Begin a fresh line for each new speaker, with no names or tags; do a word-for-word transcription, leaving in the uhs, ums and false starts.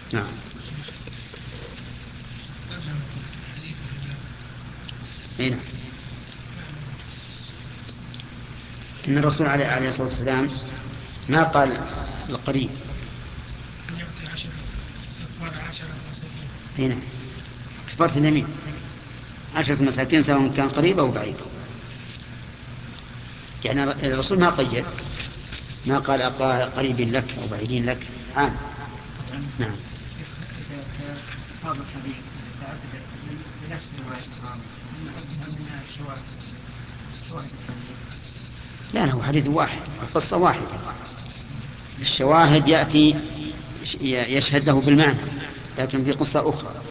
نعم. أي نعم. إن الرسول عليه عليه الصلاة والسلام ما قال القريب. أي نعم. كفارة اليمين عشرة مساكين سواء كان قريب أو بعيد. يعني الرسول ما قيد، ما قال قريب لك أو بعيدين لك، عام. نعم.
إذا هذا الحديث إذا تعددت بنفس رواية الراوي نعدها من الشواهد شواهد الحديث.
لا، هو حديث واحد، القصة واحدة. الشواهد يأتي يشهد له بالمعنى، لكن في قصة أخرى.